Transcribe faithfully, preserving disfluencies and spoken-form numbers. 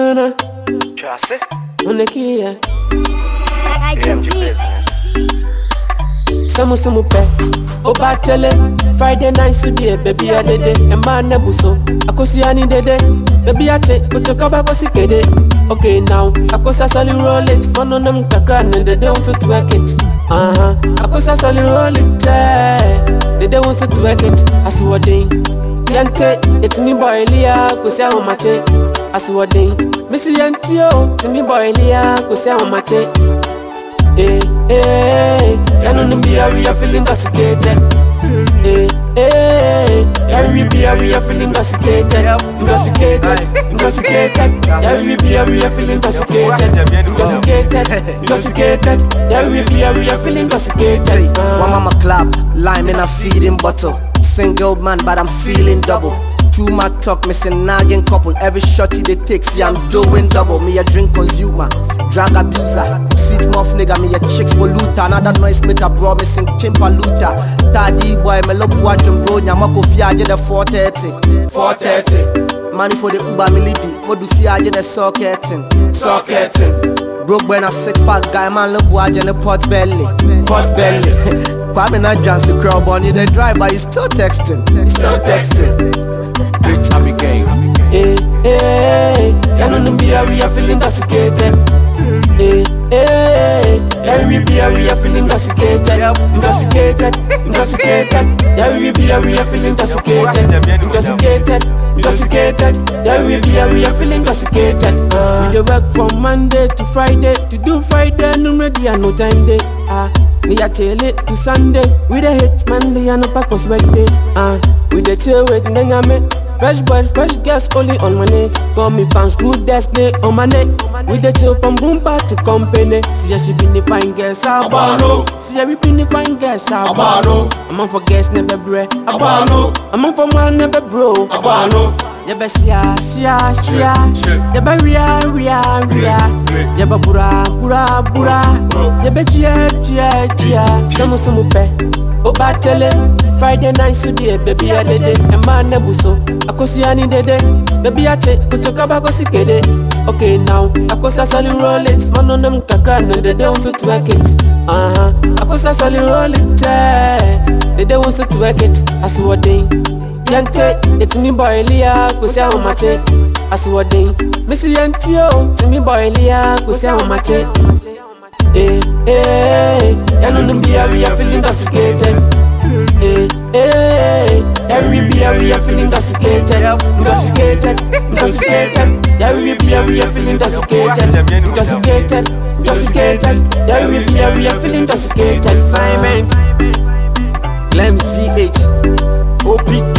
na. Chasse. On est qui est? M G business. Samu samu pe. Oba tele. Friday night so dear baby a dede. E man na buso. Akosi ani dede. Baby a che. Kutoka ba kosi kede. Okay now. Akosa soli roll it. One on them kakra and they don't want to work it. Uh huh. Akosa soli roll it. They don't want to work it. Aswadi. Yante. It's me boy Lia. Kosi a mache. Aswadi. Missy Yantio. It's me boy Lia. Kosi a mache. Eh, eh, I know be a real feeling intoxicated. Eh, eh, I will be a real feeling intoxicated. Intoxicated, intoxicated. I will be a real feeling intoxicated. Intoxicated, intoxicated. I will be a real feeling intoxicated. One mama clap, lime in a feeding bottle. Single man, but I'm feeling double. Too much talk, missing nagging couple. Every shotty they take, see I'm doing double. Me a drink consumer, drug abuser. Sweet muff nigga, me a chicks polluter. Another noise maker, bro, missing Kimpaluta. Taddy boy, me love watching bro. Nyamako fiaje the four thirty, four thirty. Money for the Uber milidi. Modu fiaje the socketing, socketing. Broke when a six pack guy, man love watching the pot belly, pot belly. Kwame na dance the crowd, bunny the driver, he's still texting, he's still texting. Rich Abby Gang. Eh, eh, I know be a real feeling intoxicated. Eh, eh, I will be a real feeling intoxicated. Intoxicated, intoxicated. I will be a real feeling intoxicated. Intoxicated, intoxicated. I will be a real feeling intoxicated. We dey work from Monday to Friday. To do Friday, no ready and no time day. Ah, we a chill it to Sunday. We dey hit Monday and no pack us work day. Ah, we dey chill with Nengame. Fresh boys, fresh girls only on my neck. Call me pants, screw destiny on my neck. We the chill from Boomba to company. See ya, she been the fine girls, Abano. See ya, we been the fine girls, Abano. I'm on for guests, never bread, Abano. I'm on for man, never bro, Abano. Ya be shia, shia, shia. Ya be ria, ria, ria. Ya be bura, bura, bura. Ya be chia, chia, chia. Samu samu pe. Oba tele. Friday night so dear baby a dede. E man na buso. Akosi ani dede. Baby a che. Kutoka ba kosi kede. Okay now. Akosa soli roll it. Man on them kakra and they don't want to work it. Uh huh. Akosa soli roll it. They don't want to work it. Aswadi. Yante, it's me boy Lia, kusi a mache. Aswadi. Missy Yantio, it's me boy Lia, kusi a mache. Eh, eh, I know be a real feeling intoxicated. Eh, eh, I will be a real feeling intoxicated. Intoxicated, intoxicated. I will be a real feeling intoxicated. Intoxicated, intoxicated. I will be a real feeling intoxicated. Assignment Clem C H O P